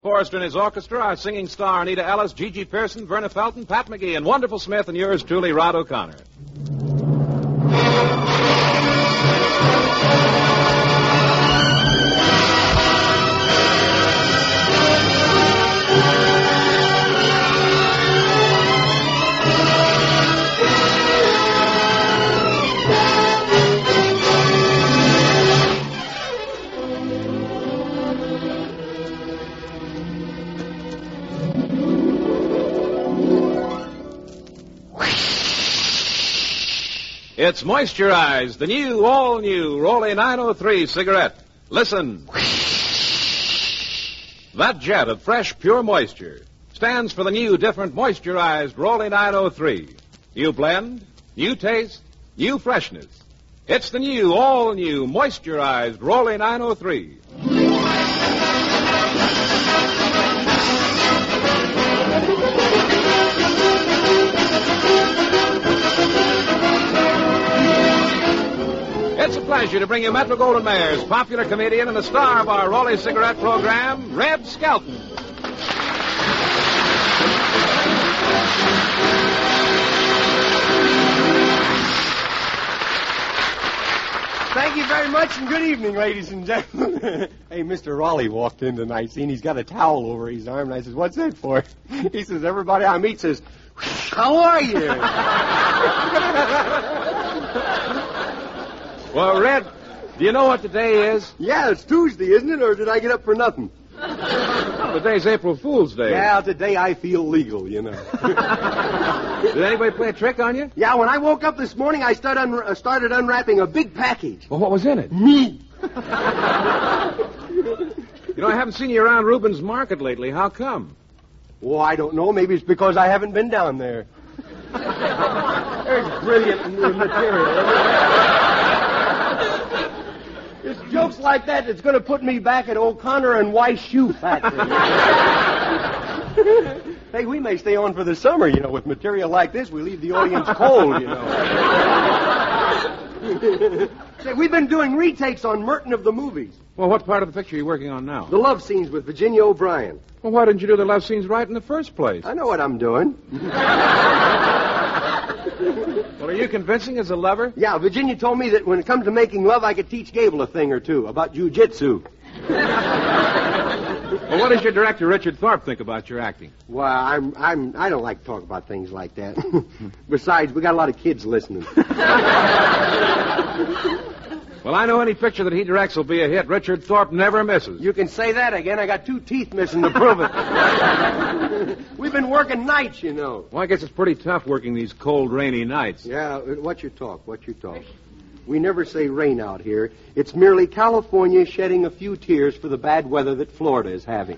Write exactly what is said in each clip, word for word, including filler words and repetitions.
Forrester and his orchestra, our singing star Anita Ellis, Gigi Pearson, Verna Felton, Pat McGee, and Wonderful Smith, and yours truly, Rod O'Connor. It's Moisturize, the new, all-new Rolly nine oh three cigarette. Listen. That jet of fresh, pure moisture stands for the new, different, moisturized Rolly nine oh three. New blend, new taste, new freshness. It's the new, all-new, moisturized Rolly nine oh three. It's a pleasure to bring you Metro-Goldwyn-Mayer's popular comedian and the star of our Rolly cigarette program, Red Skelton. Thank you very much, and good evening, ladies and gentlemen. Hey, Mister Raleigh walked in tonight, seen he's got a towel over his arm, and I says, "What's that for?" He says, "Everybody I meet says, how are you?" Well, Red, do you know what today is? Yeah, it's Tuesday, isn't it, or did I get up for nothing? Well, today's April Fool's Day. Yeah, today I feel legal, you know. Did anybody play a trick on you? Yeah, when I woke up this morning, I started, un- uh, started unwrapping a big package. Well, what was in it? Me. You know, I haven't seen you around Rubens Market lately. How come? Oh, I don't know. Maybe it's because I haven't been down there. There's brilliant material. It's jokes like that that's going to put me back at O'Connor and Weiss Shoe Factory. Hey, we may stay on for the summer, you know. With material like this, we leave the audience cold, you know. Say, we've been doing retakes on Merton of the movies. Well, what part of the picture are you working on now? The love scenes with Virginia O'Brien. Well, why didn't you do the love scenes right in the first place? I know what I'm doing. Well, are you convincing as a lover? Yeah, Virginia told me that when it comes to making love, I could teach Gable a thing or two about jujitsu. Well, what does your director, Richard Thorpe, think about your acting? Well, I'm, I'm, I don't like to talk about things like that. Besides, we got a lot of kids listening. Well, I know any picture that he directs will be a hit. Richard Thorpe never misses. You can say that again. I got two teeth missing to prove it. We've been working nights, you know. Well, I guess it's pretty tough working these cold, rainy nights. Yeah, what's your talk? What's your talk? We never say rain out here. It's merely California shedding a few tears for the bad weather that Florida is having.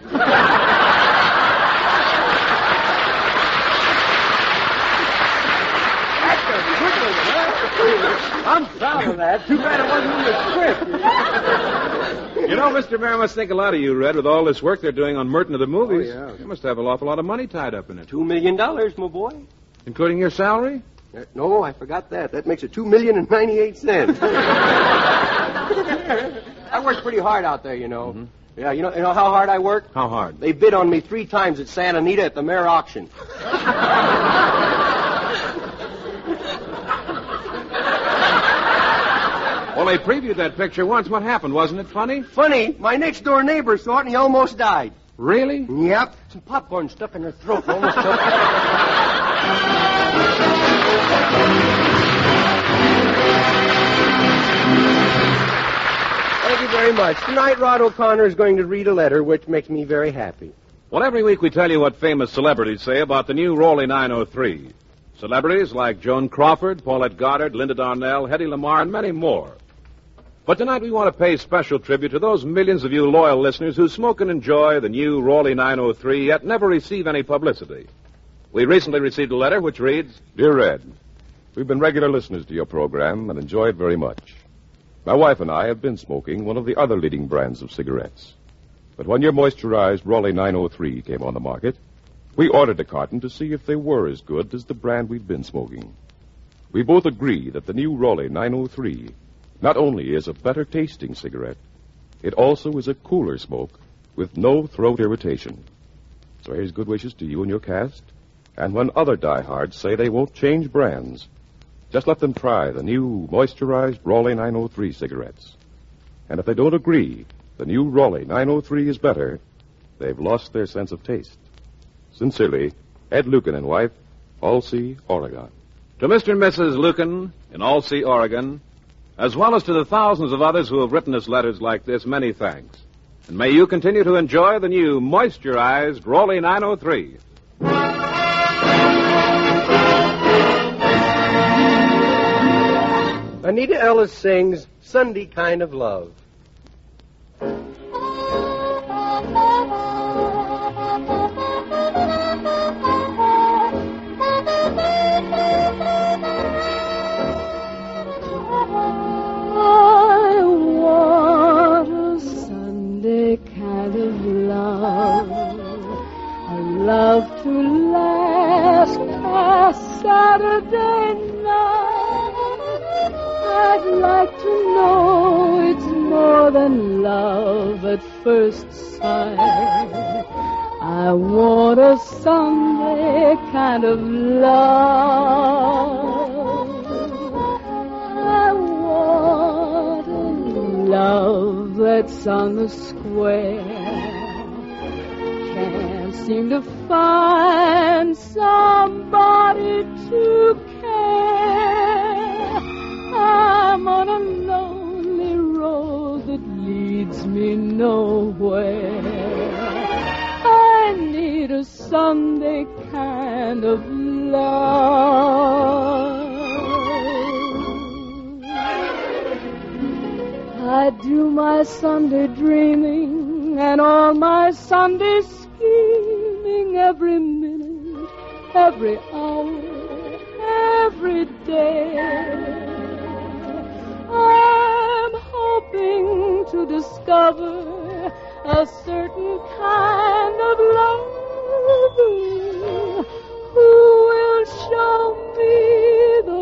I'm proud of that. Too bad it wasn't in the script. You know, Mister Mayor must think a lot of you, Red, with all this work they're doing on Merton of the movies. Oh, yeah. You must have an awful lot of money tied up in it. Two million dollars, my boy. Including your salary? Uh, no, I forgot that. That makes it two million and ninety-eight cents. I work pretty hard out there, you know. Mm-hmm. Yeah, you know, you know how hard I work? How hard? They bid on me three times at Santa Anita at the Mare auction. Well, they previewed that picture once. What happened? Wasn't it funny? Funny. My next-door neighbor saw it, and he almost died. Really? Yep. Some popcorn stuck in her throat. Almost took Thank you very much. Tonight, Rod O'Connor is going to read a letter, which makes me very happy. Well, every week we tell you what famous celebrities say about the new Rolly nine oh three. Celebrities like Joan Crawford, Paulette Goddard, Linda Darnell, Hedy Lamarr, and many more. But tonight we want to pay special tribute to those millions of you loyal listeners who smoke and enjoy the new Rolly nine oh three, yet never receive any publicity. We recently received a letter which reads, Dear Red, we've been regular listeners to your program and enjoy it very much. My wife and I have been smoking one of the other leading brands of cigarettes. But when your moisturized Rolly nine oh three came on the market, we ordered a carton to see if they were as good as the brand we'd been smoking. We both agree that the new Rolly nine oh three not only is a better tasting cigarette, it also is a cooler smoke with no throat irritation. So here's good wishes to you and your cast. And when other diehards say they won't change brands, just let them try the new moisturized Raleigh nine oh three cigarettes. And if they don't agree the new Raleigh nine oh three is better, they've lost their sense of taste. Sincerely, Ed Lucan and wife, Alsea, Oregon. To Mister and Missus Lucan in Alsea, Oregon, as well as to the thousands of others who have written us letters like this, many thanks. And may you continue to enjoy the new moisturized Raleigh nine oh three. Anita Ellis sings Sunday Kind of Love. Love to last past Saturday night. I'd like to know it's more than love at first sight. I want a Sunday kind of love. I want a love that's on the square. Seem to find somebody to care. I'm on a lonely road that leads me nowhere. I need a Sunday kind of love. I do my Sunday dreaming and all my Sunday scheming every minute, every hour, every day. I'm hoping to discover a certain kind of love who will show me the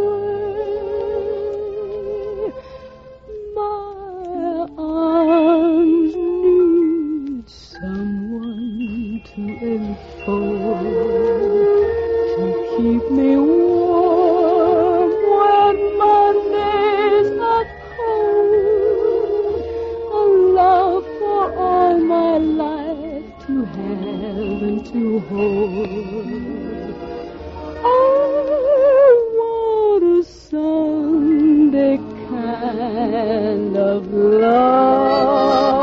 way. My arms need someone to enfold, to keep me warm when Mondays are cold. A love for all my life to have and to hold. I want a Sunday kind of love.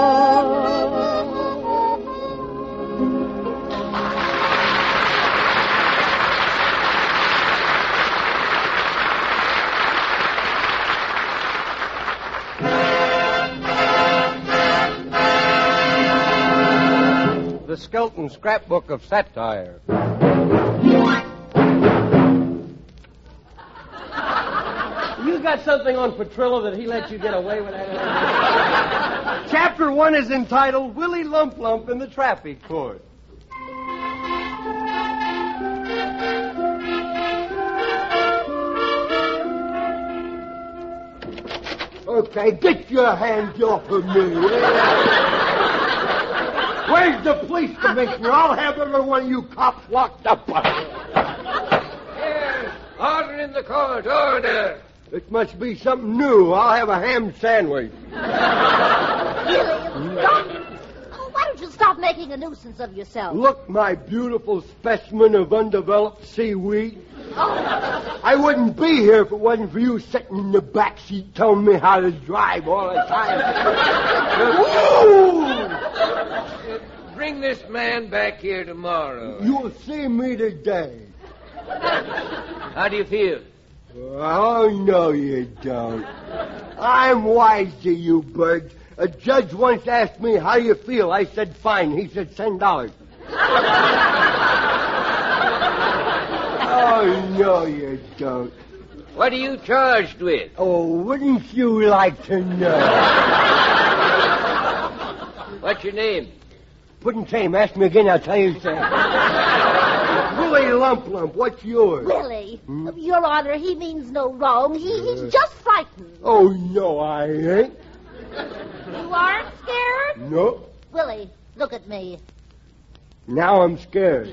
The Skelton Scrapbook of Satire. You got something on Petrillo that he let you get away with that? Chapter one is entitled Willie Lump Lump in the Traffic Court. Okay, get your hands off of me. Where's the police commissioner? I'll have every one of you cops locked up. Yes, order in the court, order. This must be something new. I'll have a ham sandwich. Really? Stop. Oh, why don't you stop making a nuisance of yourself? Look, my beautiful specimen of undeveloped seaweed. Oh. I wouldn't be here if it wasn't for you sitting in the back seat telling me how to drive all the time. Woo! Bring this man back here tomorrow. You'll see me today. How do you feel? Oh, no, you don't. I'm wise to you, birds. A judge once asked me, how you feel? I said, fine. He said, ten dollars. Oh, no, you don't. What are you charged with? Oh, wouldn't you like to know? What's your name? Puddin' Ask me again, I'll tell you so. Willie Lump Lump, what's yours? Willie, hmm? Your Honor, he means no wrong. He, he's just frightened. Oh, no, I ain't. You aren't scared? No. Willie, look at me. Now I'm scared.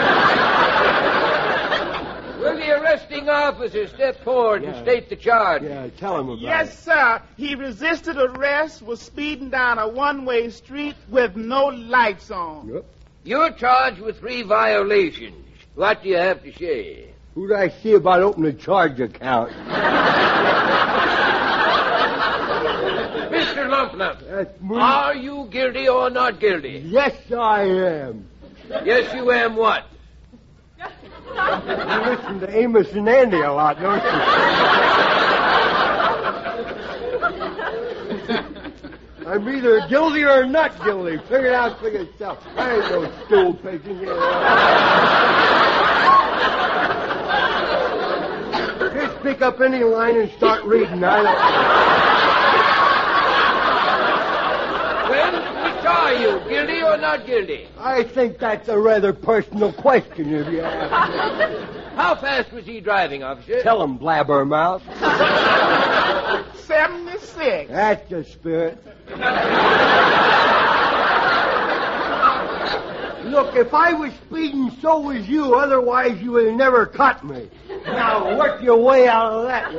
Will the arresting officer step forward Yeah. and state the charge? Yeah, tell him about Yes, it. sir. He resisted arrest, was speeding down a one-way street with no lights on. Yep. You're charged with three violations. What do you have to say? Who did I see about opening a charge account? Mister Lumplump, That's me. are you guilty or not guilty? Yes, I am. Yes, you am what? You listen to Amos and Andy a lot, don't you? I'm either guilty or not guilty. Figure it out for yourself. I ain't no stool pigeon here. Just pick up any line and start reading. I Well, which are you, guilty or not guilty? don't... I think that's a rather personal question, if you ask me. How fast was he driving, officer? Tell him, blabbermouth. seventy-six. That's the spirit. Look, if I was speeding, so was you. Otherwise, you would have never caught me. Now, work your way out of that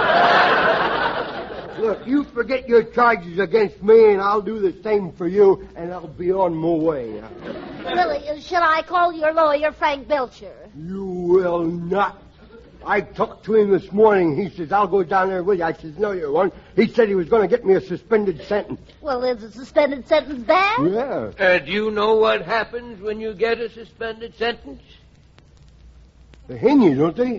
one. Look, you forget your charges against me, and I'll do the same for you, and I'll be on my way. Willie, uh, shall I call your lawyer, Frank Belcher? You will not. I talked to him this morning. He says, I'll go down there with you. I says, no, you won't. He said he was going to get me a suspended sentence. Well, is a suspended sentence bad? Yeah. Uh, do you know what happens when you get a suspended sentence? They hang you, don't they?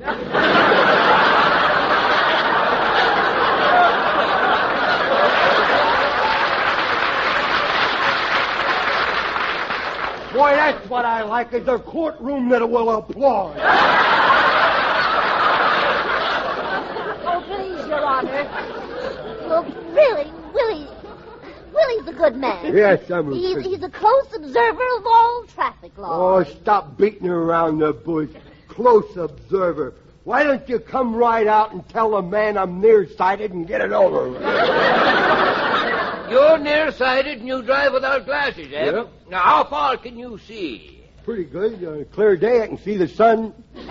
Boy, that's what I like, is a courtroom that will applaud. Oh, please, Your Honor. Look, really, Willie, Willie's a good man. Yes, I'm a He's, good- he's a close observer of all traffic Oh, laws. stop beating around the bush. Close observer. Why don't you come right out and tell the man I'm nearsighted and get it over with? You're nearsighted and you drive without glasses, eh? Yep. Now, how far can you see? Pretty good. On a clear day, I can see the sun.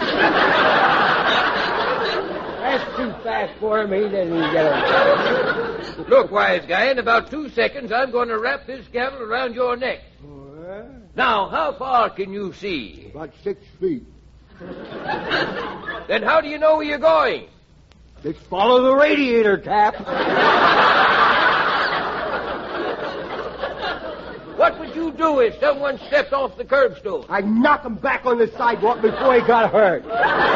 That's too fast for him. He doesn't get it. Look, wise guy, in about two seconds, I'm going to wrap this gavel around your neck. Well, Now, how far can you see? about six feet. Then how do you know where you're going? Just follow the radiator tap. What would you do if someone stepped off the curbstone? I knock him back on the sidewalk before he got hurt.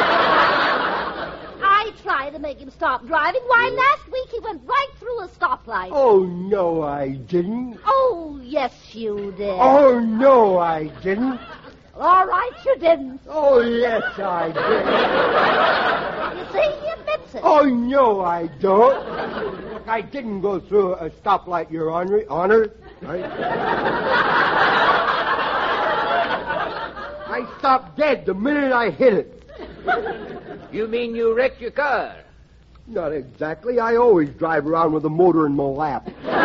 I tried to make him stop driving. Why, last week he went right through a stoplight. Oh, no, I didn't. Oh, yes, you did. Oh, no, I didn't. All right, you didn't. Oh, yes, I did. You see, he admits it. Oh, no, I don't. Look, I didn't go through a stoplight, Your Honor. Honor. Right? I stopped dead the minute I hit it. You mean you wrecked your car? Not exactly. I always drive around with a motor in my lap.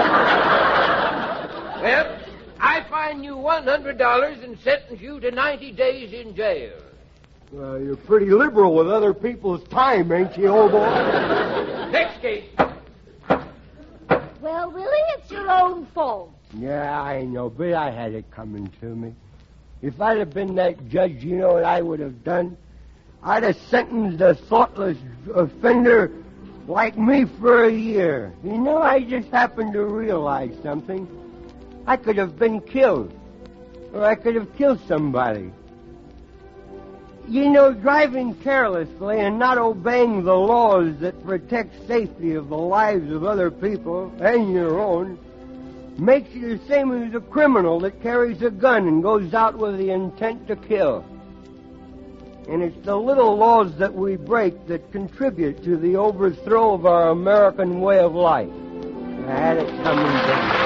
Well, I fine you one hundred dollars and sentence you to ninety days in jail. Uh, you're pretty liberal with other people's time, ain't you, old boy? Next case. Well, really, it's your own fault. Yeah, I know, but I had it coming to me. If I'd have been that judge, you know what I would have done? I'd have sentenced a thoughtless offender like me for a year. You know, I just happened to realize something. I could have been killed. Or I could have killed somebody. You know, driving carelessly and not obeying the laws that protect safety of the lives of other people and your own makes you the same as a criminal that carries a gun and goes out with the intent to kill. And it's the little laws that we break that contribute to the overthrow of our American way of life. I had it coming to me.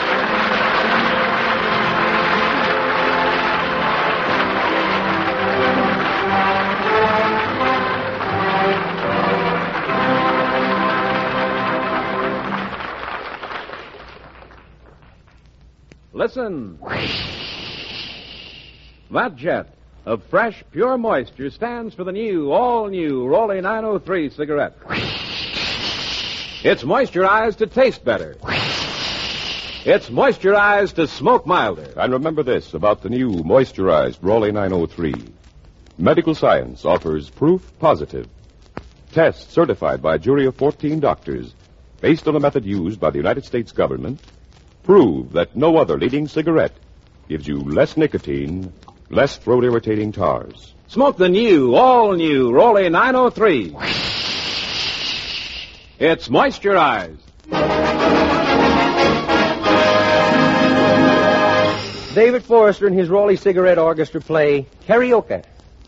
Listen. That jet of fresh, pure moisture stands for the new, all-new Rolly nine oh three cigarette. It's moisturized to taste better. It's moisturized to smoke milder. And remember this about the new moisturized Rolly nine oh three. Medical science offers proof positive. Tests certified by a jury of fourteen doctors, based on a method used by the United States government, prove that no other leading cigarette gives you less nicotine, less throat-irritating tars. Smoke the new, all-new Rolly nine oh three. It's moisturized. David Forrester and his Rolly Cigarette Orchestra play Karaoke.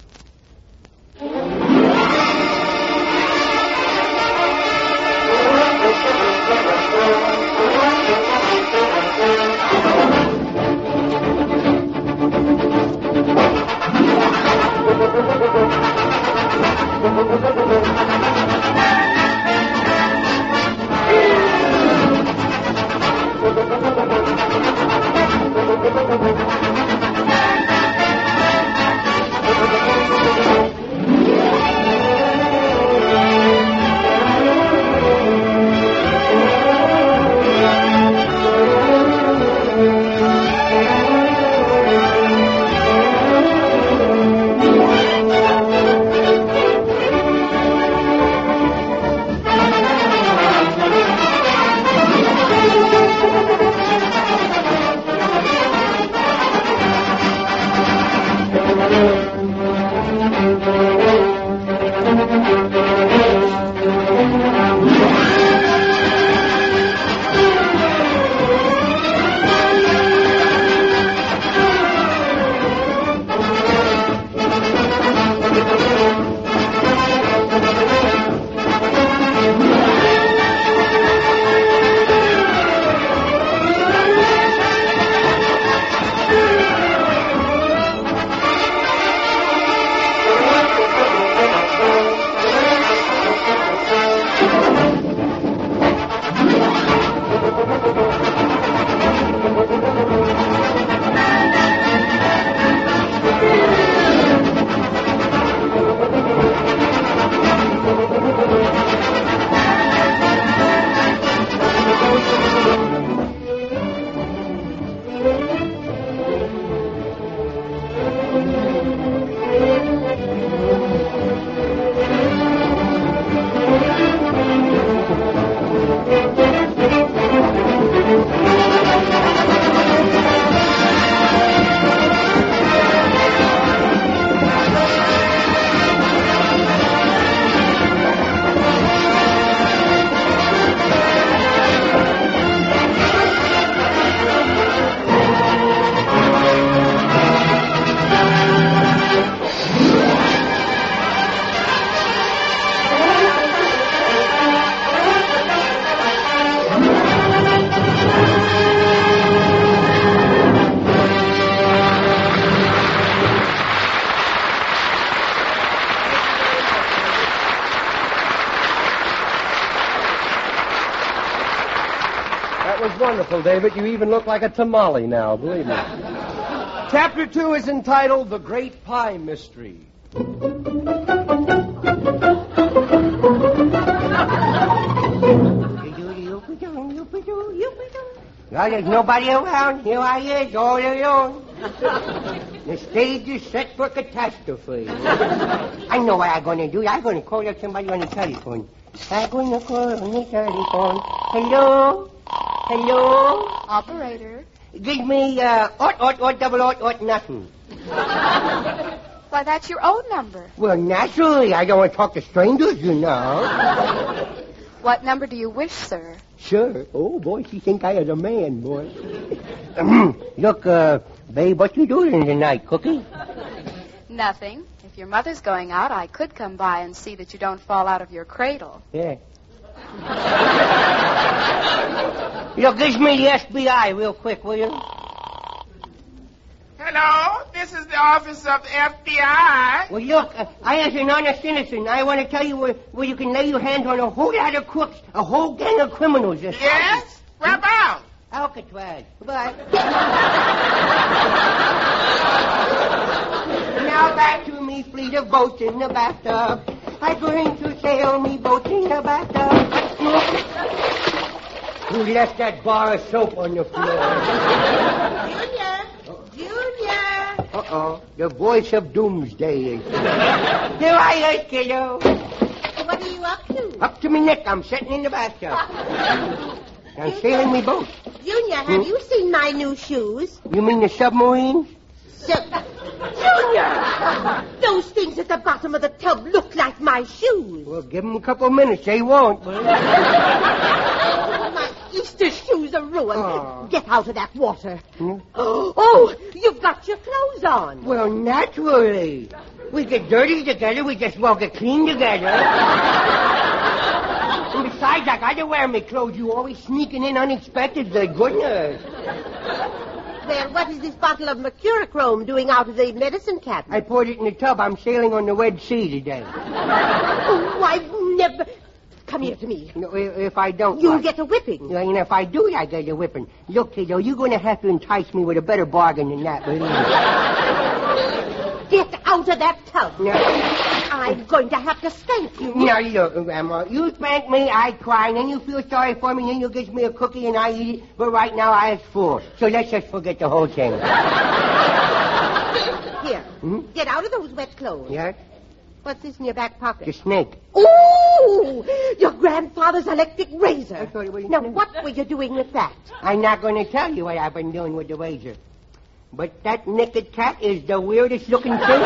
Wonderful, David. You even look like a tamale now, believe me. Chapter two is entitled The Great Pie Mystery. Now there's nobody around. Here I is, all alone. The stage is set for catastrophe. I know what I'm going to do. I'm going to call up somebody on the telephone. I'm going to call on the telephone. Hello? Hello? Operator. Give me, uh, ot, ot, ot, double ot, ot, nothing. Why, that's your own number. Well, naturally, I don't want to talk to strangers, you know. What number do you wish, sir? Sure. Oh, boy, she think I is a man, boy. Look, uh, babe, what you doing tonight, Cookie? Nothing. If your mother's going out, I could come by and see that you don't fall out of your cradle. Yeah. Look, give me the S B I real quick, will you? Hello, this is the office of the F B I. Well, look, uh, I as an honest citizen, I want to tell you where, where you can lay your hands on a whole lot of crooks, a whole gang of criminals. Just yes? Where about? Alcatraz. But... Now back to me fleet of boats in the bathtub. I'm going to sail me boats in the bathtub. Who left that bar of soap on the floor? Junior! Junior! Uh-oh. The voice of doomsday is here. Here I is, kiddo. What are you up to? Up to me neck. I'm sitting in the bathtub. I'm sailing me boat. Junior, have Hmm? you seen my new shoes? You mean the submarine? So- Junior! Those things at the bottom of the tub look like my shoes. Well, give them a couple of minutes. They won't. My Easter shoes are ruined. Oh. Get out of that water. Hmm? Oh, you've got your clothes on. Well, naturally. We get dirty together. We just walk it clean together. And besides, I got to wear my clothes. You always sneaking in unexpectedly. Goodness. Well, what is this bottle of mercurochrome doing out of the medicine cabinet? I poured it in the tub. I'm sailing on the Red Sea today. Oh, I've never... Come here to me. No, if if I don't... You'll what? get a whipping. And if I do, I get a whipping. Look, kiddo, you're going to have to entice me with a better bargain than that, believe me. Get out of that tub. No. I'm going to have to spank you. Now, look, Grandma, you spank me, I cry, and then you feel sorry for me, and then you give me a cookie, and I eat it. But right now, I is full. So let's just forget the whole thing. Here, Hmm? get out of those wet clothes. Yes? What's this in your back pocket? The snake. Ooh! Your grandfather's electric razor. I thought it was a Now, snake. what were you doing with that? I'm not going to tell you what I've been doing with the razor. But that naked cat is the weirdest looking thing.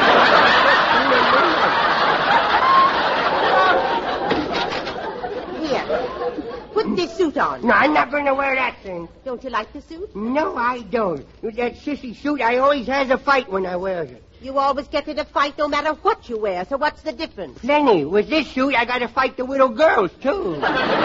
Here, put this suit on. No, I'm not going to wear that thing. Don't you like the suit? No, I don't. With that sissy suit, I always has a fight when I wear it. You always get in a fight no matter what you wear, so what's the difference? Plenty. With this suit, I got to fight the little girls, too.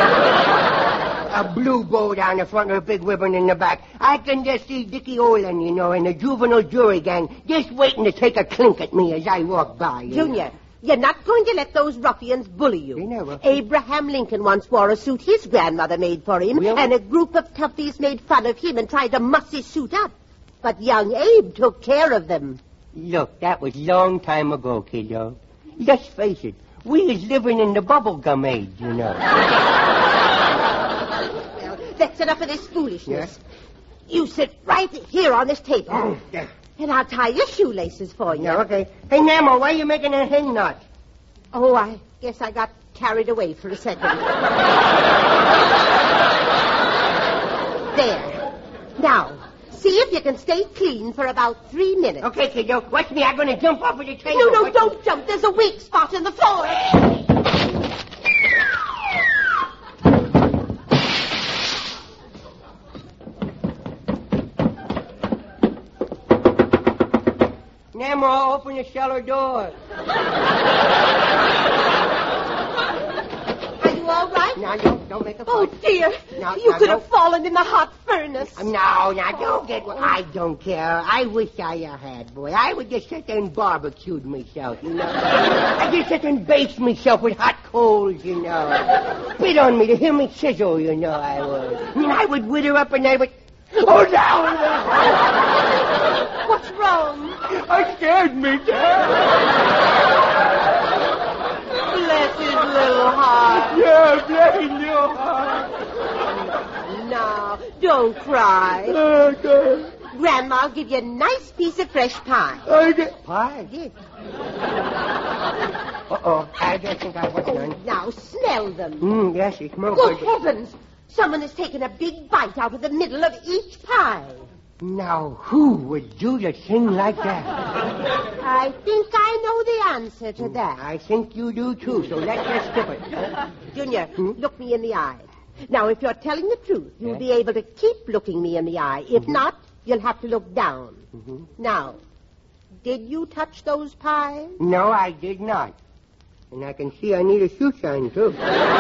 A blue bow down the front with a big ribbon in the back. I can just see Dickie Olin, you know, and the juvenile jury gang just waiting to take a clink at me as I walk by. you Junior, know. you're not going to let those ruffians bully you. They never. Abraham Lincoln once wore a suit his grandmother made for him, Really? and a group of toughies made fun of him and tried to muss his suit up. But young Abe took care of them. Look, that was long time ago, kiddo. Let's face it, we is living in the bubblegum age, you know. Well, that's enough of this foolishness. You sit right here on this table, Oh, yeah. and I'll tie your shoelaces for you. Yeah, okay. Hey, Nemo, why are you making a hen knot? Oh, I guess I got carried away for a second. There. Now, see if you can stay clean for about three minutes. Okay, kiddo, watch me. I'm going to jump off of the table. No, no, Watch don't jump. There's a weak spot in the floor. Nemo, open the cellar door. Are you all right? Now, don't, don't make a Oh, fuss. dear. Now, you now, could have don't- fallen in the hot furnace. No, now, don't get... I don't care. I wish I uh, had, boy. I would just sit there and barbecue myself, you know. I just sit and baste myself with hot coals, you know. Spit on me to hear me sizzle, you know I would. And I would wither up and I would... Oh, no! What's wrong? I scared me, Dad. Bless his little heart. Yeah, bless his little heart. Now, don't cry. Oh, God. Grandma'll give you a nice piece of fresh pie. I get... Pie? Yes. Uh-oh. I just think I was done. Now, smell them. Mm, yes, it smells Good good. heavens! Someone has taken a big bite out of the middle of each pie. Now, who would do a thing like that? I think I know the answer to that. I think you do, too, so let's just skip it. Junior, Hmm? look me in the eye. Now, if you're telling the truth, you'll Yes. be able to keep looking me in the eye. If not, you'll have to look down. Mhm. Now, did you touch those pies? No, I did not. And I can see I need a shoe shine, too.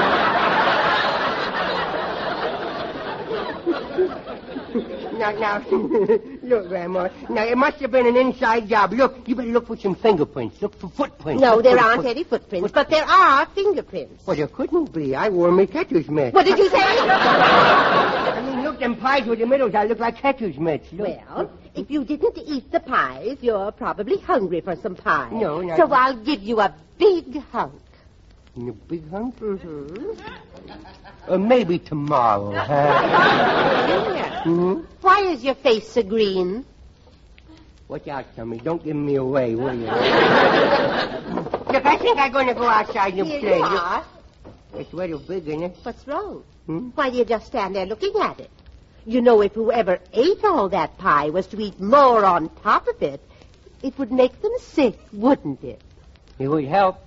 Now, now, look, Grandma. Now, it must have been an inside job. Look, you better look for some fingerprints. Look for footprints. No, Look there for aren't foot- any footprints, but there are fingerprints. Well, there couldn't be. I wore my catcher's mitt. What did you say? I mean, look, look, them pies with the middles, I look like catcher's mitts. Look. Well, if you didn't eat the pies, you're probably hungry for some pie. No, not So that. I'll give you a big hunk. A big hunk? Mm-hmm. Uh, maybe tomorrow, huh? Junior, hmm? why is your face so green? Watch out, Tommy. Don't give me away, will you? Look, I think I'm going to go outside and Here play. you Look, are. it's rather big, isn't it? What's wrong? Hmm? Why do you just stand there looking at it? You know, if whoever ate all that pie was to eat more on top of it, it would make them sick, wouldn't it? It would help.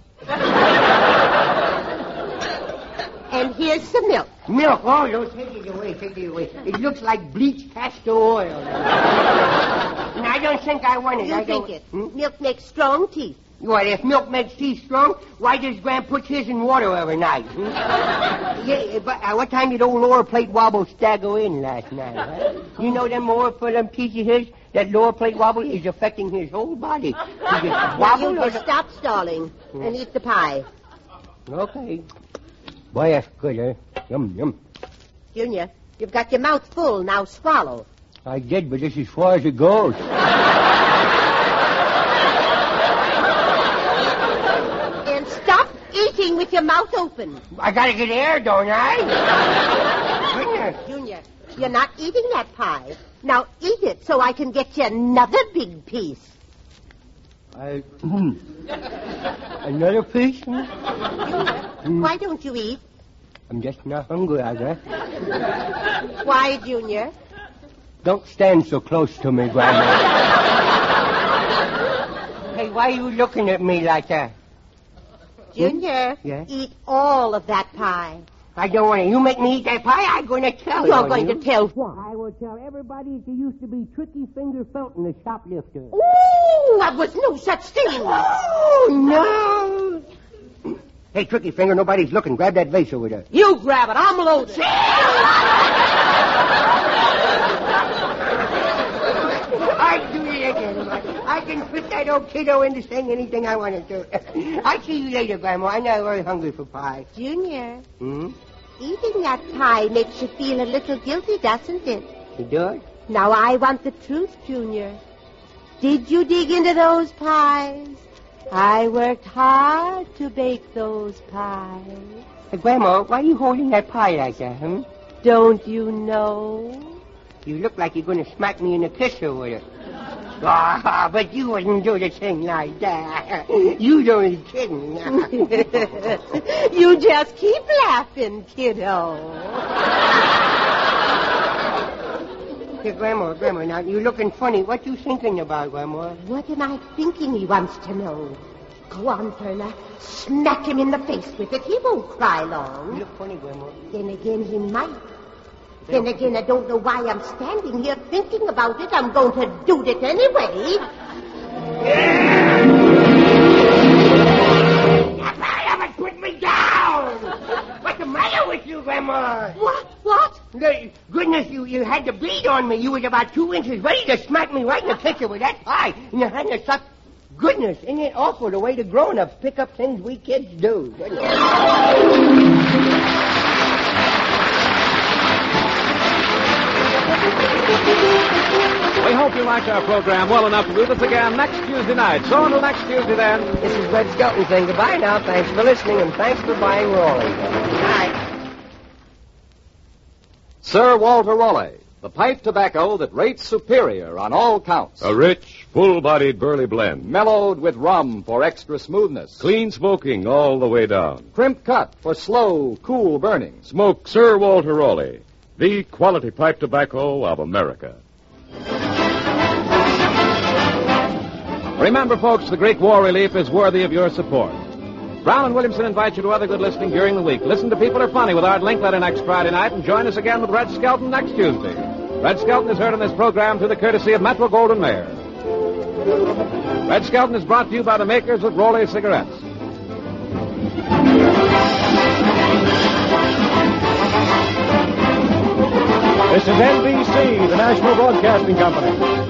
And here's some milk. Milk. Oh, no, take it away, take it away. It looks like bleached castor oil. And I don't think I want it. You I think don't... it. Hmm? Milk makes strong teeth. What, if milk makes teeth strong, why does Gran put his in water every night? Hmm? yeah, but uh, what time did old lower plate wobble stagger in last night? Huh? You know them more for them teeth of his? That lower plate wobble is affecting his whole body. He just Well, wobble you or... just stop stalling and eat the pie. Okay. Boy, that's good, eh? Yum, yum. Junior, you've got your mouth full. Now swallow. I did, but this is as far as it goes. And stop eating with your mouth open. I gotta get air, don't I? Junior. Junior, you're not eating that pie. Now eat it so I can get you another big piece. I... Another piece? Junior, why don't you eat? I'm just not hungry, I guess. Why, Junior? Don't stand so close to me, Grandma. Hey, why are you looking at me like that? Junior, Yeah? eat all of that pie. I don't want to. You make me eat that pie, I'm going to tell You're you. going to tell what? I will tell everybody that you used to be Tricky Finger Felton, the shoplifter. Ooh, that was no such thing. Oh, no. Hey, Tricky Finger, nobody's looking. Grab that vase over there. You grab it. I'm loaded. I do it again. I can fit that old kiddo into saying anything I want to do. I'll see you later, Grandma. I'm not very hungry for pie. Junior, Hmm? eating that pie makes you feel a little guilty, doesn't it? You do it? Now, I want the truth, Junior. Did you dig into those pies? I worked hard to bake those pies. Hey, Grandma, why are you holding that pie like that, huh? Don't you know? You look like you're going to smack me in the kisser with it. Ah, but you wouldn't do the thing like that. You don't kidding. You just keep laughing, kiddo. Hey, Grandma, Grandma, now, you're looking funny. What you thinking about, Grandma? What am I thinking, he wants to know. Go on, Turner. Smack him in the face with it. He won't cry You long. look funny, Grandma. Then again, he might. Then again, I don't know why I'm standing here thinking about it. I'm going to do it anyway. Put me down! What's the matter with you, Grandma? What? What? Goodness, you, you had to bleed on me. You was about two inches ready to smack me right in the picture with that pie. And you hadn't to suck. Goodness, isn't it awful the way the grown-ups pick up things we kids do? We hope you liked our program well enough to do this again next Tuesday night. So until next Tuesday, then. This is Red Skelton saying goodbye now. Thanks for listening, and thanks for buying Raleigh. Good night. Sir Walter Raleigh, the pipe tobacco that rates superior on all counts. A rich, full-bodied burley blend. Mellowed with rum for extra smoothness. Clean smoking all the way down. Crimp cut for slow, cool burning. Smoke Sir Walter Raleigh, the quality pipe tobacco of America. Remember, folks, the Greek War Relief is worthy of your support. Brown and Williamson invite you to other good listening during the week. Listen to People Are Funny with Art Linkletter next Friday night, and join us again with Red Skelton next Tuesday. Red Skelton is heard on this program through the courtesy of Metro Goldwyn Mayer. Red Skelton is brought to you by the makers of Raleigh cigarettes. This is N B C, the National Broadcasting Company.